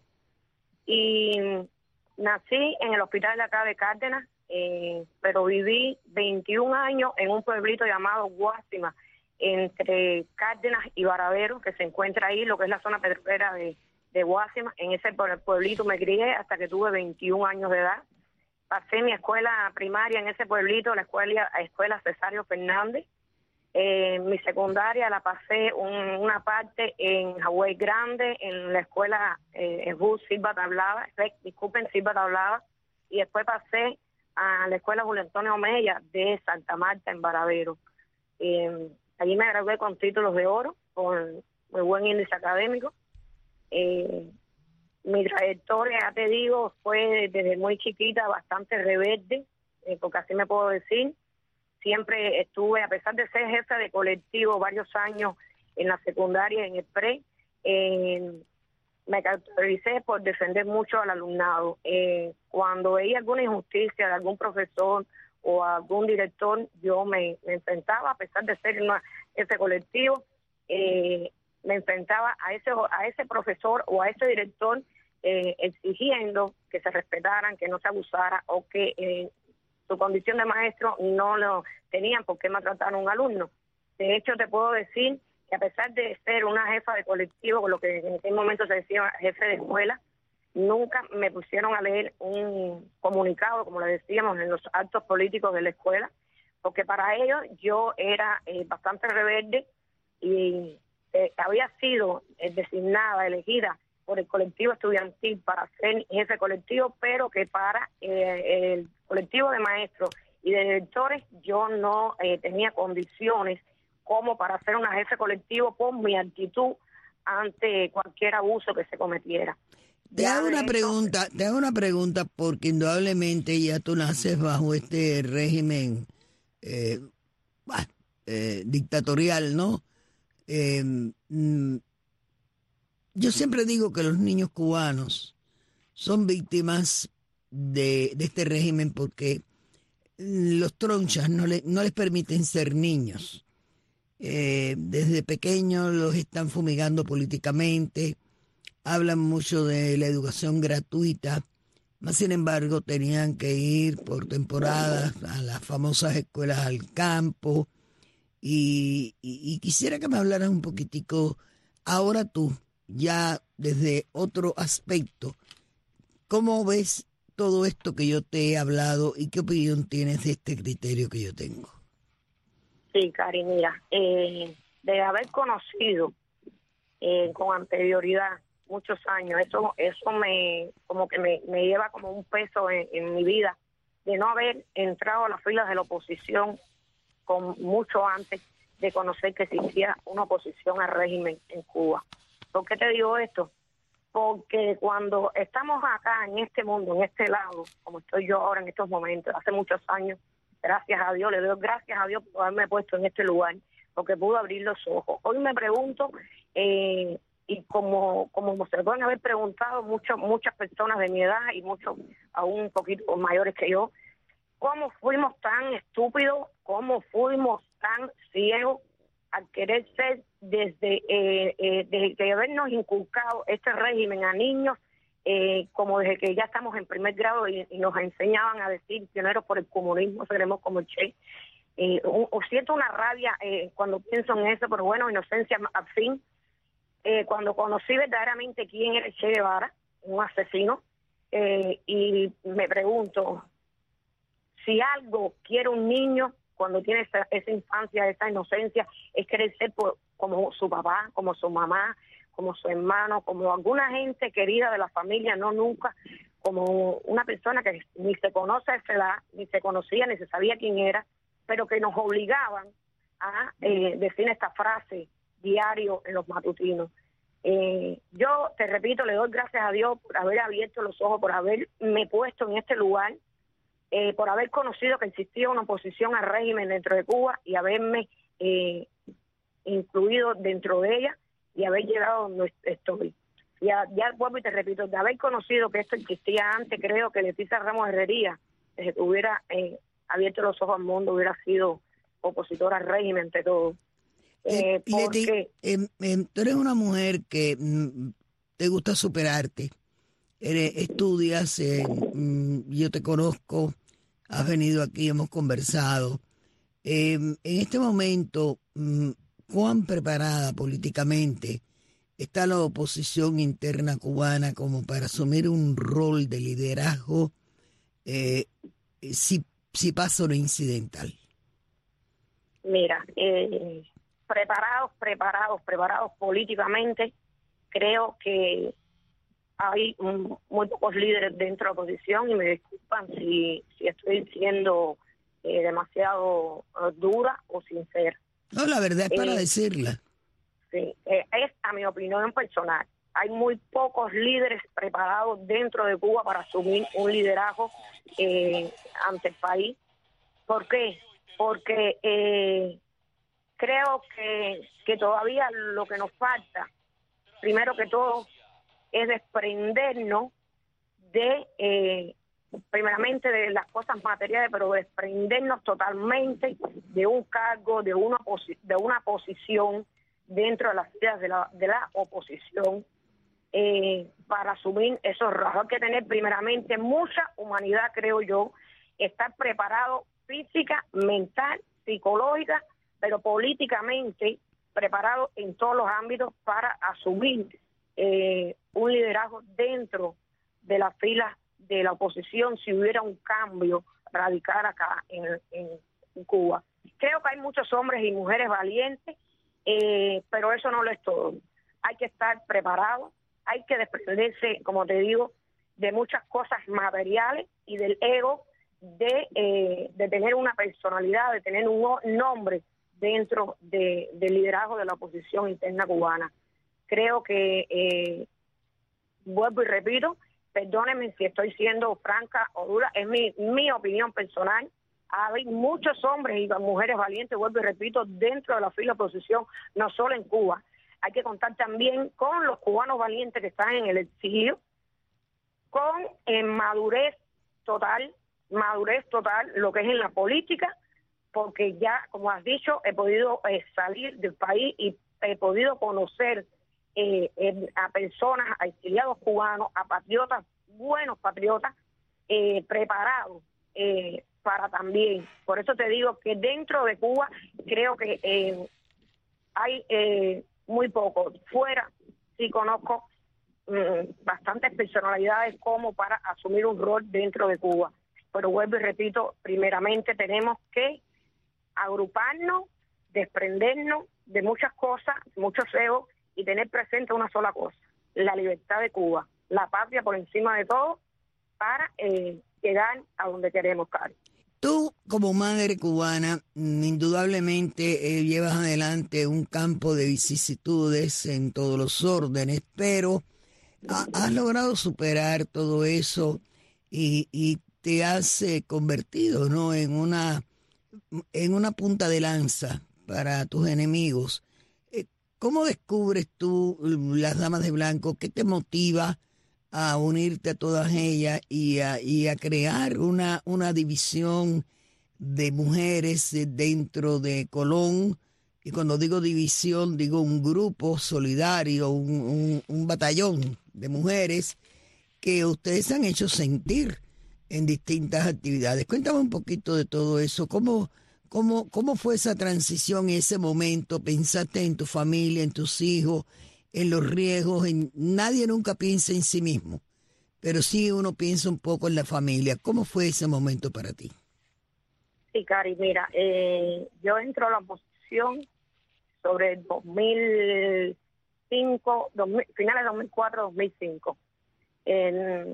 Y nací en el hospital de acá de Cárdenas, eh, pero viví veintiún años en un pueblito llamado Guásima, entre Cárdenas y Baradero, que se encuentra ahí, lo que es la zona petrolera de, de Guásima. En ese pueblito me crié hasta que tuve veintiún años de edad. Pasé mi escuela primaria en ese pueblito, la escuela, escuela Cesario Fernández. Eh, mi secundaria la pasé un, una parte en Hawái Grande, en la escuela eh, en Bus Silva Tablada, disculpen, Silva Tablada, y después pasé a la escuela Julio Antonio Mella de Santa Marta, en Baradero. Eh, allí me gradué con títulos de oro, con muy buen índice académico. Eh, mi trayectoria, ya te digo, fue desde muy chiquita bastante rebelde, eh, porque así me puedo decir. Siempre estuve, a pesar de ser jefe de colectivo varios años en la secundaria, en el pre, eh, me caractericé por defender mucho al alumnado. Eh, cuando veía alguna injusticia de algún profesor o algún director, yo me, me enfrentaba, a pesar de ser una, ese colectivo, eh, me enfrentaba a ese, a ese profesor o a ese director eh, exigiendo que se respetaran, que no se abusara o que eh, su condición de maestro no lo tenían por qué maltratar a un alumno. De hecho, te puedo decir que a pesar de ser una jefa de colectivo, con lo que en aquel momento se decía jefe de escuela, nunca me pusieron a leer un comunicado, como le decíamos, en los actos políticos de la escuela, porque para ellos yo era eh, bastante rebelde y eh, había sido eh, designada, elegida por el colectivo estudiantil para ser jefe colectivo, pero que para eh, el colectivo de maestros y de directores yo no eh, tenía condiciones como para ser una jefe colectivo por mi actitud ante cualquier abuso que se cometiera. Te hago una pregunta, te hago una pregunta porque indudablemente ya tú naces bajo este régimen eh, eh, dictatorial, ¿no? Eh, mm, yo siempre digo que los niños cubanos son víctimas de, de este régimen porque los tronchas no, le, no les permiten ser niños. Eh, desde pequeños los están fumigando políticamente, hablan mucho de la educación gratuita, más sin embargo tenían que ir por temporadas a las famosas escuelas al campo y, y, y quisiera que me hablaras un poquitico, ahora tú, ya desde otro aspecto, ¿cómo ves todo esto que yo te he hablado y qué opinión tienes de este criterio que yo tengo? Sí, Cari, mira, eh, de haber conocido eh, con anterioridad muchos años, eso eso me como que me, me lleva como un peso en, en mi vida, de no haber entrado a las filas de la oposición con mucho antes de conocer que existía una oposición al régimen en Cuba. ¿Por qué te digo esto? Porque cuando estamos acá en este mundo, en este lado, como estoy yo ahora en estos momentos, hace muchos años, gracias a Dios, le doy gracias a Dios por haberme puesto en este lugar, porque pudo abrir los ojos. Hoy me pregunto, eh, y como como se pueden haber preguntado muchas muchas personas de mi edad y muchos aún un poquito mayores que yo, ¿cómo fuimos tan estúpidos? ¿Cómo fuimos tan ciegos al querer ser desde, eh, eh, desde que habernos inculcado este régimen a niños, eh, como desde que ya estamos en primer grado y, y nos enseñaban a decir pioneros por el comunismo, seremos como el Che? Eh, o, o siento una rabia eh, cuando pienso en eso, pero bueno, inocencia al fin. Eh, cuando conocí verdaderamente quién era el Che Guevara, un asesino, eh, y me pregunto, si algo quiere un niño cuando tiene esa, esa infancia, esa inocencia, es querer ser por, como su papá, como su mamá, como su hermano, como alguna gente querida de la familia, no nunca como una persona que ni se conoce a esa edad, ni se conocía, ni se sabía quién era, pero que nos obligaban a eh, decir esta frase diario en los matutinos. Eh, yo, te repito, le doy gracias a Dios por haber abierto los ojos, por haberme puesto en este lugar, eh, por haber conocido que existía una oposición al régimen dentro de Cuba y haberme eh, incluido dentro de ella y haber llegado donde estoy. Ya, ya vuelvo y te repito, de haber conocido que esto existía antes, creo que Leticia Ramos Herrería, desde que hubiera eh, abierto los ojos al mundo, hubiera sido opositora al régimen ante todo. Eh, Eh, Leti, porque eh, eh, tú eres una mujer que mm, te gusta superarte, eres, estudias, eh, mm, yo te conozco, has venido aquí, hemos conversado. Eh, en este momento, mm, ¿cuán preparada políticamente está la oposición interna cubana como para asumir un rol de liderazgo eh, si, si pasa lo incidental? Mira, eh, preparados, preparados, preparados políticamente, creo que hay un, muy pocos líderes dentro de la oposición y me disculpan si, si estoy siendo eh, demasiado uh, dura o sincera. No, la verdad es para eh, decirla. Sí, eh, es a mi opinión personal. Hay muy pocos líderes preparados dentro de Cuba para asumir un liderazgo eh, ante el país. ¿Por qué? Porque eh, creo que, que todavía lo que nos falta, primero que todo, es desprendernos de, eh, primeramente de las cosas materiales, pero desprendernos totalmente de un cargo, de una, posi- de una posición dentro de las filas de la, de la oposición, eh, para asumir esos rasgos. Hay que tener primeramente mucha humanidad, creo yo, estar preparado física, mental, psicológica, pero políticamente preparados en todos los ámbitos para asumir eh, un liderazgo dentro de las filas de la oposición si hubiera un cambio radical acá en, en Cuba. Creo que hay muchos hombres y mujeres valientes, eh, pero eso no lo es todo. Hay que estar preparados, hay que desprenderse, como te digo, de muchas cosas materiales y del ego de, eh, de tener una personalidad, de tener un nombre dentro de, del liderazgo de la oposición interna cubana. Creo que, eh, vuelvo y repito, perdónenme si estoy siendo franca o dura, es mi, mi opinión personal. Hay muchos hombres y mujeres valientes, vuelvo y repito, dentro de la fila de oposición, no solo en Cuba. Hay que contar también con los cubanos valientes que están en el exilio, con en madurez total, madurez total, lo que es en la política, porque ya, como has dicho, he podido eh, salir del país y he podido conocer eh, eh, a personas, a exiliados cubanos, a patriotas, buenos patriotas, eh, preparados eh, para también. Por eso te digo que dentro de Cuba creo que eh, hay eh, muy poco. Fuera sí conozco mm, bastantes personalidades como para asumir un rol dentro de Cuba. Pero vuelvo y repito, primeramente tenemos que agruparnos, desprendernos de muchas cosas, muchos egos, y tener presente una sola cosa: la libertad de Cuba, la patria por encima de todo, para eh, llegar a donde queremos, Cari. Tú, como madre cubana, indudablemente eh, llevas adelante un campo de vicisitudes en todos los órdenes, pero ha, has logrado superar todo eso y, y te has eh, convertido, ¿no?, en una en una punta de lanza para tus enemigos. Eh, ¿Cómo descubres tú las Damas de Blanco? ¿Qué te motiva a unirte a todas ellas y a, y a crear una, una división de mujeres dentro de Colón? Y cuando digo división, digo un grupo solidario, un, un, un batallón de mujeres que ustedes han hecho sentir en distintas actividades. Cuéntame un poquito de todo eso. ¿Cómo, cómo, cómo fue esa transición y ese momento? ¿Pensaste en tu familia, en tus hijos, en los riesgos? En... Nadie nunca piensa en sí mismo, pero sí uno piensa un poco en la familia. ¿Cómo fue ese momento para ti? Sí, Cari, mira, eh, yo entro a la oposición sobre el dos mil cinco, dos mil, finales de dos mil cuatro, dos mil cinco. En,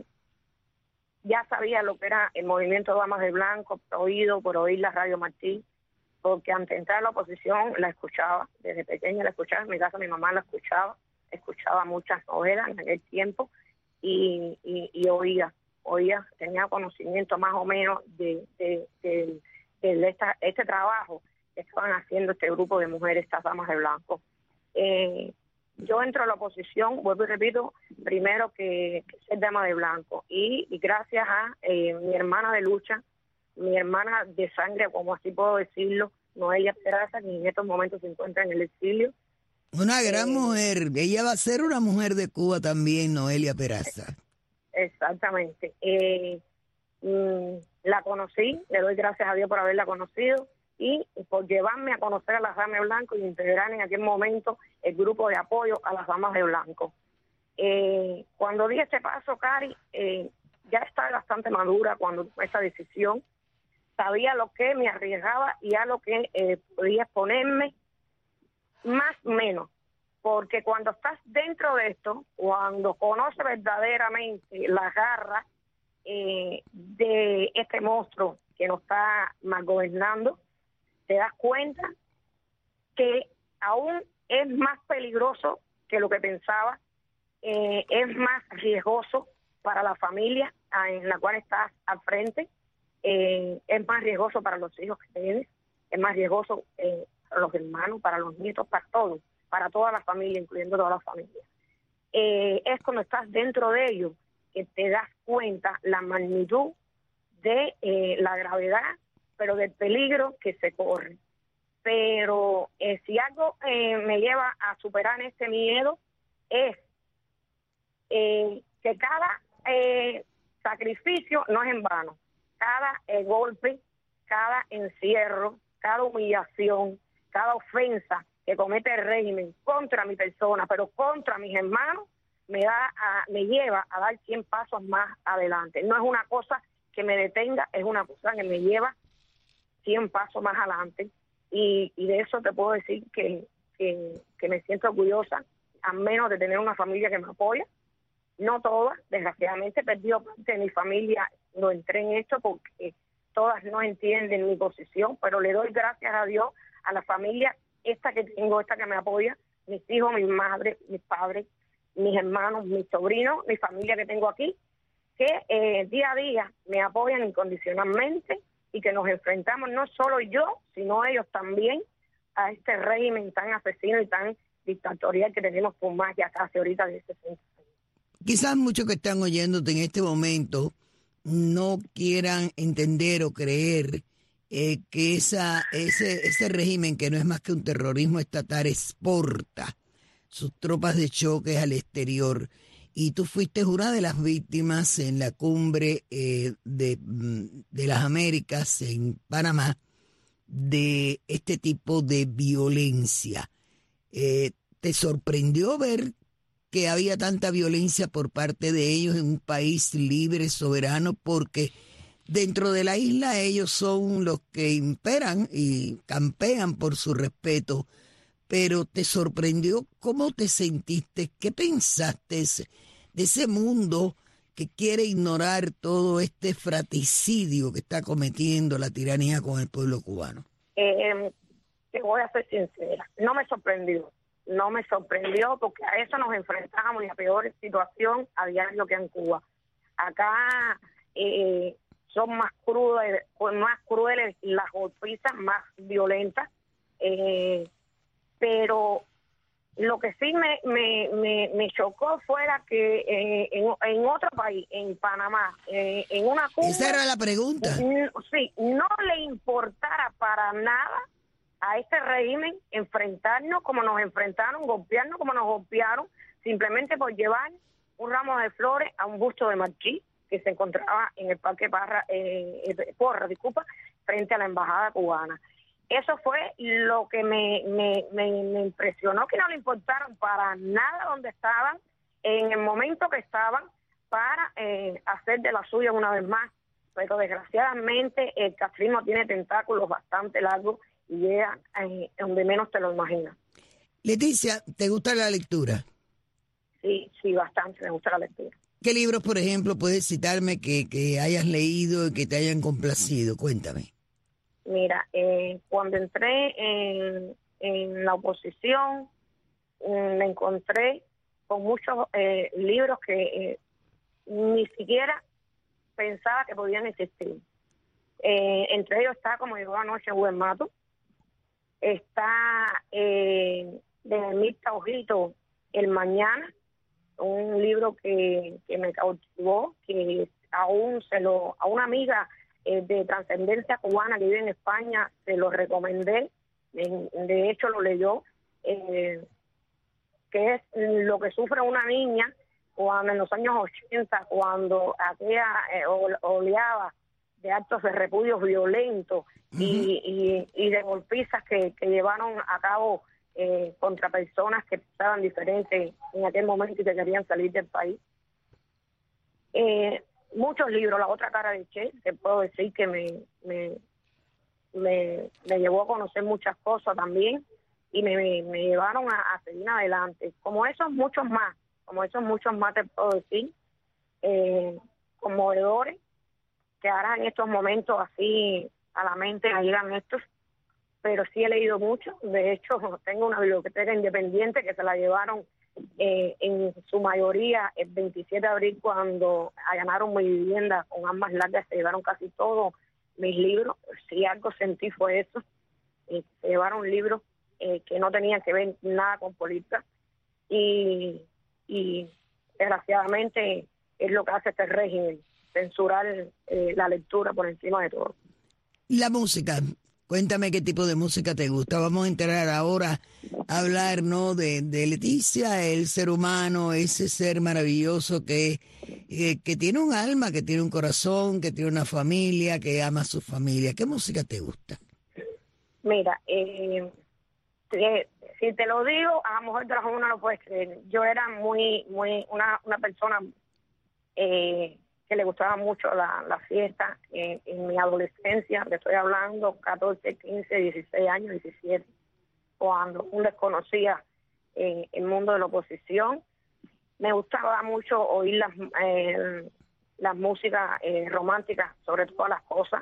ya sabía lo que era el movimiento Damas de Blanco, por oído, por oír la Radio Martí, porque antes de entrar a la oposición la escuchaba, desde pequeña la escuchaba, en mi casa mi mamá la escuchaba, escuchaba muchas novelas en aquel tiempo y, y, y oía, oía, tenía conocimiento más o menos de, de, de, de, de esta, este trabajo que estaban haciendo este grupo de mujeres, estas Damas de Blanco. Eh, Yo entro a la oposición, vuelvo y repito, primero que, que ser dama de blanco. Y, y gracias a eh, mi hermana de lucha, mi hermana de sangre, como así puedo decirlo, Noelia Peraza, que en estos momentos se encuentra en el exilio. Una gran eh, mujer. Ella va a ser una mujer de Cuba también, Noelia Peraza. Exactamente. Eh, mm, la conocí, le doy gracias a Dios por haberla conocido y por llevarme a conocer a las Damas de Blanco y integrar en aquel momento el grupo de apoyo a las Damas de Blanco. Eh, cuando di ese paso, Cari, eh, ya estaba bastante madura cuando tomé esa decisión. Sabía lo que me arriesgaba y a lo que eh, podía exponerme, más o menos. Porque cuando estás dentro de esto, cuando conoces verdaderamente la garra eh, de este monstruo que nos está mal gobernando, te das cuenta que aún es más peligroso que lo que pensaba, eh, es más riesgoso para la familia en la cual estás al frente, eh, es más riesgoso para los hijos que tienes, es más riesgoso eh, para los hermanos, para los nietos, para todos, para toda la familia, incluyendo toda la familia. Eh, es cuando estás dentro de ello que te das cuenta la magnitud de eh, la gravedad, pero del peligro que se corre. Pero eh, si algo eh, me lleva a superar este miedo es eh, que cada eh, sacrificio no es en vano. Cada eh, golpe, cada encierro, cada humillación, cada ofensa que comete el régimen contra mi persona, pero contra mis hermanos, me da a, me lleva a dar cien pasos más adelante. No es una cosa que me detenga, es una cosa que me lleva cien pasos más adelante. Y, y de eso te puedo decir que, que, que me siento orgullosa, al menos de tener una familia que me apoya. No todas, desgraciadamente he perdido parte de mi familia, no entré en esto porque todas no entienden mi posición, pero le doy gracias a Dios a la familia esta que tengo, esta que me apoya, mis hijos, mi madre, mis padres, mis hermanos, mis sobrinos, mi familia que tengo aquí, que eh, día a día me apoyan incondicionalmente y que nos enfrentamos no solo yo, sino ellos también a este régimen tan asesino y tan dictatorial que tenemos por más ya casi ahorita de sesenta años. Quizás muchos que están oyéndote en este momento no quieran entender o creer eh, que esa ese ese régimen, que no es más que un terrorismo estatal, exporta sus tropas de choque al exterior. Y tú fuiste una de las víctimas en la cumbre eh, de, de las Américas en Panamá de este tipo de violencia. Eh, ¿Te sorprendió ver que había tanta violencia por parte de ellos en un país libre, soberano? Porque dentro de la isla ellos son los que imperan y campean por su respeto. Pero ¿te sorprendió? ¿Cómo te sentiste? ¿Qué pensaste de ese mundo que quiere ignorar todo este fratricidio que está cometiendo la tiranía con el pueblo cubano? Eh, te voy a ser sincera, no me sorprendió. No me sorprendió porque a eso nos enfrentamos y a peor situación a diario que en Cuba. Acá eh, son más crueles, más crueles las golpizas, más violentas. Eh, pero lo que sí me me, me, me chocó fuera que eh, en, en otro país, en Panamá, eh, en una cumbre... Esa era la pregunta. Sí, no le importara para nada a este régimen enfrentarnos como nos enfrentaron, golpearnos como nos golpearon, simplemente por llevar un ramo de flores a un busto de Martí que se encontraba en el Parque Parra, eh, Porra, disculpa, frente a la embajada cubana. Eso fue lo que me, me, me, me impresionó, que no le importaron para nada donde estaban, en el momento que estaban, para eh, hacer de la suya una vez más. Pero desgraciadamente el castrismo tiene tentáculos bastante largos y llega eh, donde menos te lo imaginas. Leticia, ¿te gusta la lectura? Sí, sí, bastante, me gusta la lectura. ¿Qué libros, por ejemplo, puedes citarme que, que hayas leído y que te hayan complacido? Cuéntame. Mira, eh, cuando entré en, en la oposición, eh, me encontré con muchos eh, libros que eh, ni siquiera pensaba que podían existir. Eh, entre ellos está Como llegó anoche Buen Mato, está eh, de Mirta Ojito, El Mañana, un libro que, que me cautivó, que aún se lo, a una amiga eh, de trascendencia cubana que vive en España, se lo recomendé, de, de hecho lo leyó, eh, que es lo que sufre una niña cuando en los años ochenta, cuando aquella eh, oleada de actos de repudios violentos uh-huh. y, y, y de golpizas que, que llevaron a cabo eh, contra personas que estaban diferentes en aquel momento y que querían salir del país. Eh, muchos libros, La otra cara de Che, que puedo decir que me, me, me, me llevó a conocer muchas cosas también y me, me, me llevaron a, a seguir adelante. Como esos muchos más, como esos muchos más te puedo decir, eh, conmovedores, que ahora en estos momentos así a la mente me llegan estos, pero sí he leído mucho. De hecho, tengo una biblioteca independiente que se la llevaron eh, en su mayoría el veintisiete de abril cuando allanaron mi vivienda con armas largas, se llevaron casi todos mis libros. Si algo sentí fue eso, eh, se llevaron libros eh, que no tenían que ver nada con política y, y desgraciadamente es lo que hace este régimen, censurar eh, la lectura por encima de todo. La música, cuéntame qué tipo de música te gusta. Vamos a entrar ahora a hablar, ¿no?, de, de Leticia, el ser humano, ese ser maravilloso que, eh, que tiene un alma, que tiene un corazón, que tiene una familia, que ama a su familia. ¿Qué música te gusta? Mira, eh, si te lo digo, a lo mejor de la joven no lo puedes creer. Yo era muy, muy, una, una persona eh, que le gustaba mucho la, la fiesta eh, en mi adolescencia, te estoy hablando catorce, quince, dieciséis años, diecisiete, cuando aún desconocía eh, el mundo de la oposición. Me gustaba mucho oír las, eh, las músicas eh, románticas sobre todas las cosas,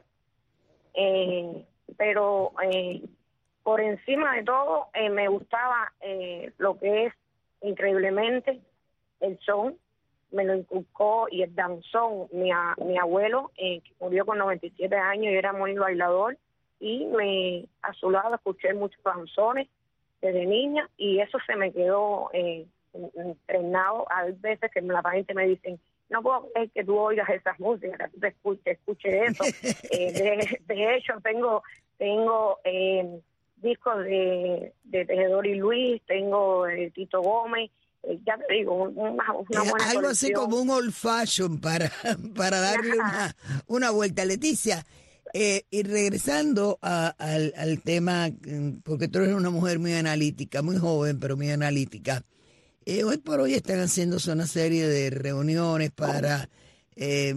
eh, pero eh, por encima de todo eh, me gustaba eh, lo que es increíblemente el son, me lo inculcó, y el danzón. Mi, a, mi abuelo, eh, que murió con noventa y siete años y era muy bailador, y me a su lado escuché muchos danzones desde niña, y eso se me quedó eh, entrenado. A veces que la gente me dicen, no puedo creer que tú oigas esas músicas, que tú te escuches, escuche eso. eh, de, de hecho, tengo tengo eh, discos de, de Tejedor y Luis, tengo de Tito Gómez, eh, ya te digo, una, una buena Algo colección. así como un old fashion para, para darle una, una vuelta. Leticia, eh, y regresando a, al, al tema, porque tú eres una mujer muy analítica, muy joven, pero muy analítica. Eh, hoy por hoy están haciéndose una serie de reuniones para eh,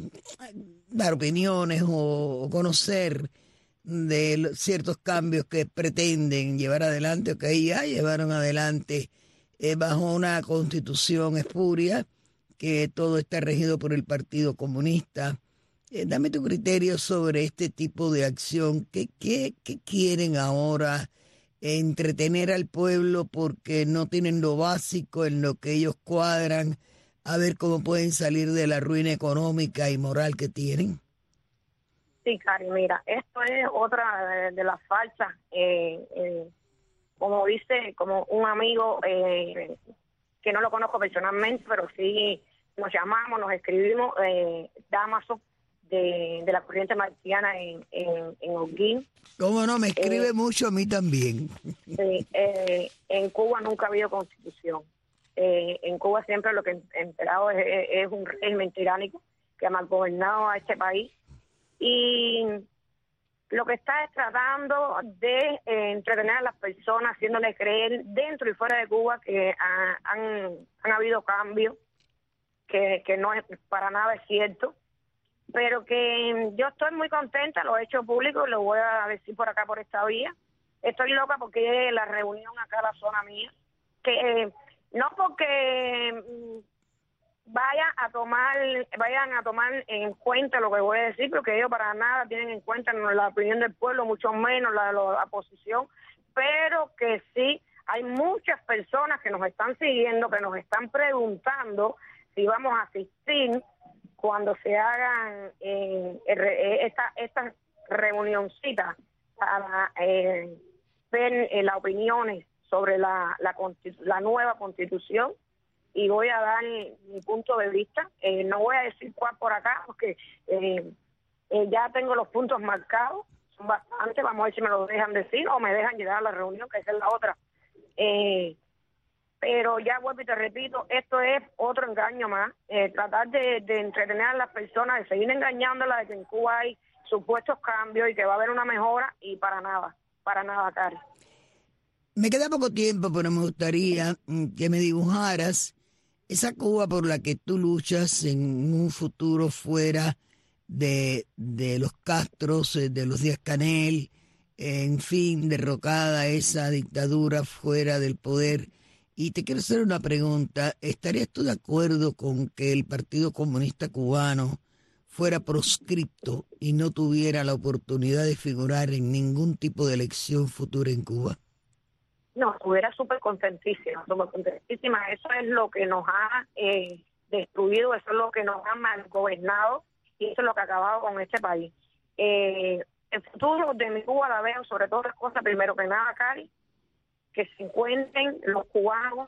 dar opiniones o, o conocer de los, ciertos cambios que pretenden llevar adelante o que ya llevaron adelante eh, bajo una constitución espuria, que todo está regido por el Partido Comunista. Eh, dame tu criterio sobre este tipo de acción. ¿Qué, qué, qué quieren ahora? Entretener al pueblo porque no tienen lo básico en lo que ellos cuadran, a ver cómo pueden salir de la ruina económica y moral que tienen. Sí, Cari, mira, esto es otra de, de las falsas, eh, eh, como dice, como un amigo eh, que no lo conozco personalmente, pero sí nos llamamos, nos escribimos, eh, Damaso, de, de la corriente marciana en, en, en Holguín. ¿Cómo no? Me escribe eh, mucho a mí también. Sí, eh, en Cuba nunca ha habido constitución. Eh, en Cuba siempre lo que he enterado es, es, es un régimen tiránico que ha malgobernado a este país, y lo que está es tratando de eh, entretener a las personas, haciéndoles creer dentro y fuera de Cuba que ha, han, han habido cambios, que, que no es para nada es cierto, pero que yo estoy muy contenta, lo he hecho público y lo voy a decir por acá, por esta vía. Estoy loca porque llegue la reunión acá a la zona mía, que eh, no porque vaya a tomar, vayan a tomar en cuenta lo que voy a decir, porque ellos para nada tienen en cuenta la opinión del pueblo, mucho menos la de la oposición, pero que sí hay muchas personas que nos están siguiendo, que nos están preguntando si vamos a asistir cuando se hagan eh, esta, esta reunioncita para eh, ver eh, las opiniones sobre la, la, la nueva constitución, y voy a dar mi punto de vista. Eh, no voy a decir cuál por acá, porque eh, eh, ya tengo los puntos marcados, son bastantes, vamos a ver si me los dejan decir o me dejan llegar a la reunión, que esa es la otra. Eh, pero ya vuelvo y te repito, esto es otro engaño más, eh, tratar de, de entretener a las personas, de seguir engañándolas de que en Cuba hay supuestos cambios y que va a haber una mejora, y para nada, para nada, Cari. Me queda poco tiempo, pero me gustaría que me dibujaras esa Cuba por la que tú luchas en un futuro fuera de, de los Castros, de los Díaz-Canel, en fin, derrocada esa dictadura fuera del poder. Y te quiero hacer una pregunta. ¿Estarías tú de acuerdo con que el Partido Comunista Cubano fuera proscripto y no tuviera la oportunidad de figurar en ningún tipo de elección futura en Cuba? No, estuviera súper contentísima, súper contentísima. Eso es lo que nos ha eh, destruido, eso es lo que nos ha mal gobernado, y eso es lo que ha acabado con este país. Eh, el futuro de mi Cuba la veo sobre todas las cosas, primero que nada, Cari, que se encuentren los cubanos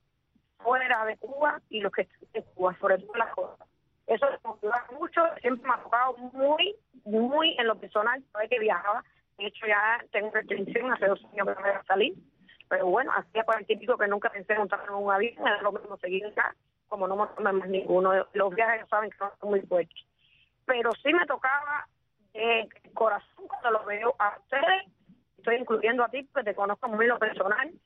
fuera de Cuba y los que están en Cuba, sobre todas las cosas. Eso me motiva mucho, siempre me ha tocado muy, muy en lo personal, sabes que viajaba, de hecho ya tengo restricción, hace dos años que no me voy a salir, pero bueno, hacía cuarenta y pico que nunca pensé en montar en un avión, era lo mismo seguir acá, como no me tomé más ninguno, los viajes saben que no son muy fuertes. Pero sí me tocaba de corazón cuando lo veo a ustedes, estoy incluyendo a ti porque te conozco muy lo personal,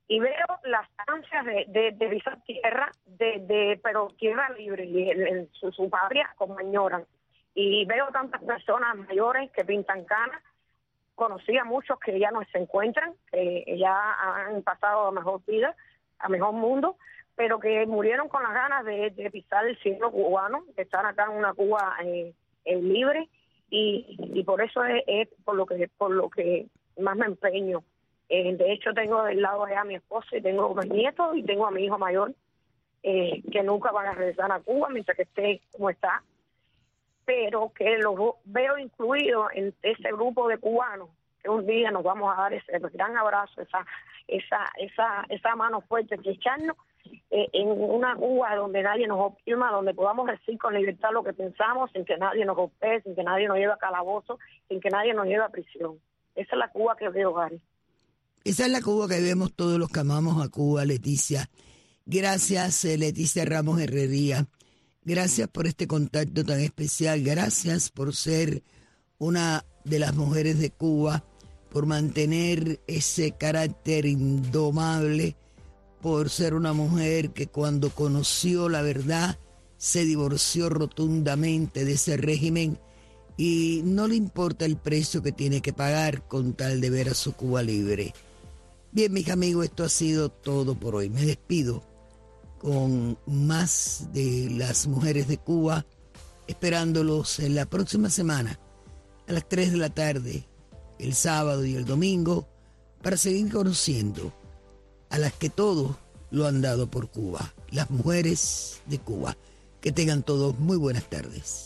y veo las ansias de, de, de pisar tierra, de, de, pero tierra libre, y en, en su, su patria como añoran. Y veo tantas personas mayores que pintan canas. Conocí a muchos que ya no se encuentran, que ya han pasado a mejor vida, a mejor mundo, pero que murieron con las ganas de, de pisar el cielo cubano, de estar acá en una Cuba eh, eh, libre, y, y por eso es, es por lo que por lo que más me empeño. Eh, de hecho, tengo del lado de a mi esposo y tengo a mis nietos y tengo a mi hijo mayor, eh, que nunca van a regresar a Cuba mientras que esté como está, pero que lo veo incluido en ese grupo de cubanos que un día nos vamos a dar ese gran abrazo, esa esa esa esa mano fuerte, estrecharnos eh, en una Cuba donde nadie nos oprima, donde podamos decir con libertad lo que pensamos, sin que nadie nos golpee, sin que nadie nos lleve a calabozo, sin que nadie nos lleve a prisión. Esa es la Cuba que veo, Gary. Esa es la Cuba que vemos todos los que amamos a Cuba, Leticia. Gracias, eh, Leticia Ramos Herrería. Gracias por este contacto tan especial. Gracias por ser una de las mujeres de Cuba, por mantener ese carácter indomable, por ser una mujer que cuando conoció la verdad se divorció rotundamente de ese régimen y no le importa el precio que tiene que pagar con tal de ver a su Cuba libre. Bien, mis amigos, esto ha sido todo por hoy. Me despido con más de las mujeres de Cuba, esperándolos en la próxima semana a las tres de la tarde, el sábado y el domingo, para seguir conociendo a las que todos lo han dado por Cuba, las mujeres de Cuba. Que tengan todos muy buenas tardes.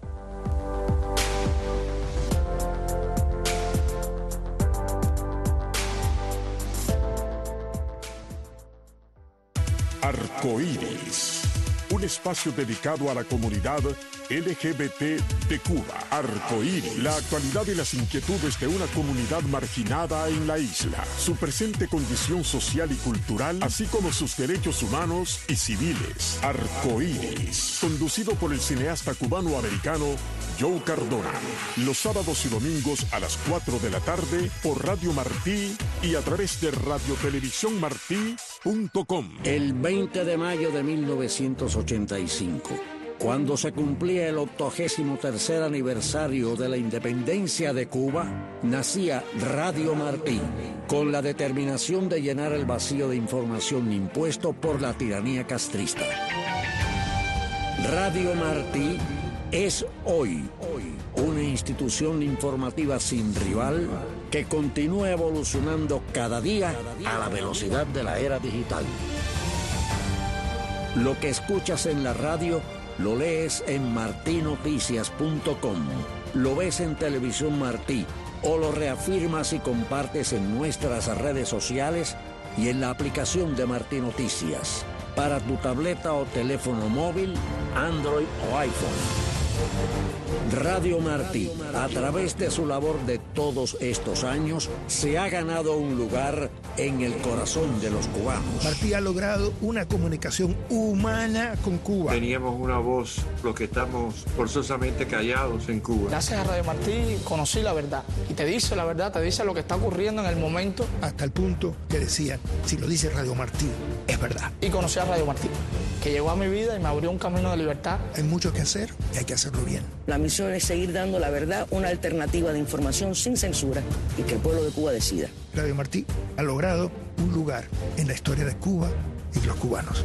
Arcoíris, un espacio dedicado a la comunidad L G B T de Cuba. Arcoíris, la actualidad y las inquietudes de una comunidad marginada en la isla, su presente condición social y cultural, así como sus derechos humanos y civiles. Arcoíris, conducido por el cineasta cubano-americano Joe Cardona, los sábados y domingos a las cuatro de la tarde por Radio Martí y a través de radio televisión martí punto com. El veinte de mayo de mil novecientos ochenta y cinco, cuando se cumplía el octogésimo tercer aniversario de la independencia de Cuba, nacía Radio Martí, con la determinación de llenar el vacío de información impuesto por la tiranía castrista. Radio Martí es hoy, hoy una institución informativa sin rival que continúa evolucionando cada día a la velocidad de la era digital. Lo que escuchas en la radio lo lees en martí noticias punto com, lo ves en Televisión Martí o lo reafirmas y compartes en nuestras redes sociales y en la aplicación de Martí Noticias para tu tableta o teléfono móvil, Android o iPhone. Radio Martí, a través de su labor de todos estos años, se ha ganado un lugar en el corazón de los cubanos. Martí ha logrado una comunicación humana con Cuba. Teníamos una voz, los que estamos forzosamente callados en Cuba. Gracias a Radio Martí conocí la verdad. Y te dice la verdad, te dice lo que está ocurriendo en el momento. Hasta el punto que decían, si lo dice Radio Martí, es verdad. Y conocí a Radio Martí, que llegó a mi vida y me abrió un camino de libertad. Hay mucho que hacer y hay que hacerlo bien. La misión es seguir dando la verdad, una alternativa de información sin censura y que el pueblo de Cuba decida. Radio Martí ha logrado un lugar en la historia de Cuba y de los cubanos.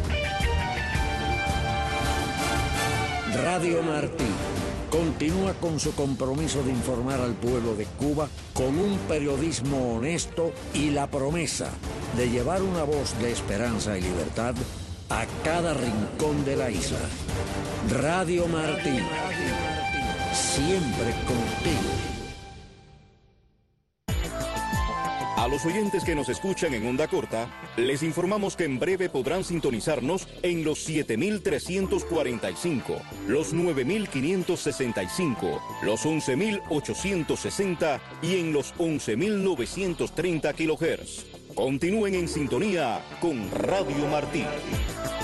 Radio Martí continúa con su compromiso de informar al pueblo de Cuba con un periodismo honesto y la promesa de llevar una voz de esperanza y libertad a cada rincón de la isla. Radio Martí, siempre contigo. A los oyentes que nos escuchan en onda corta, les informamos que en breve podrán sintonizarnos en los siete mil trescientos cuarenta y cinco, los nueve mil quinientos sesenta y cinco, los once mil ochocientos sesenta y en los once mil novecientos treinta kilohertz. Continúen en sintonía con Radio Martí.